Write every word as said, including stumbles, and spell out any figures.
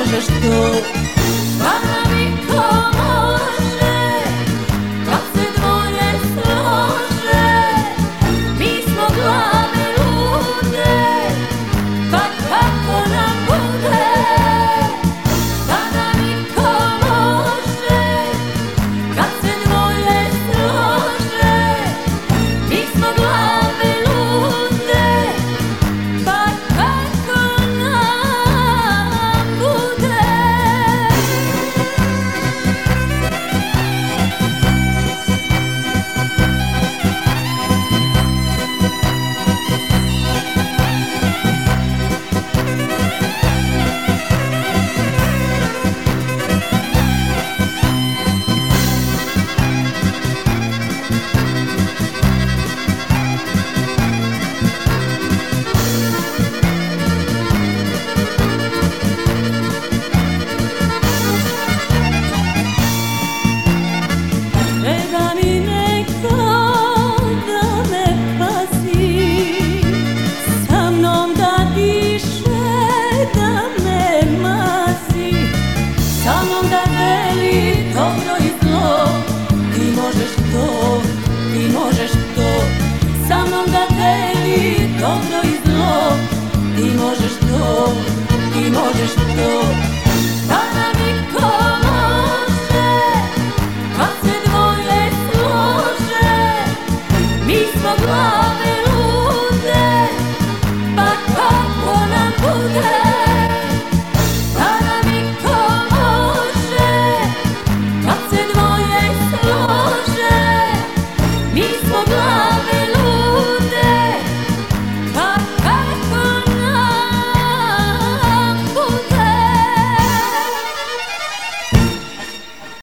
možeš to. Šta nam iko može kad se dvoje slože? Mi smo glave lude, pa kako nam bude? Šta nam iko može kad se dvoje slože? Mi smo glave lude, pa kako nam bude? Treba mi neko da me pazi, sa mnom da diše, da me mazi, sa mnom da veli dobro i zlo. Ti možeš to, ti možeš to, sa mnom da veli dobro i zlo. Ti možeš to, ti možeš to. Šta nam niko može kad se dvoje slože? Mi smo glave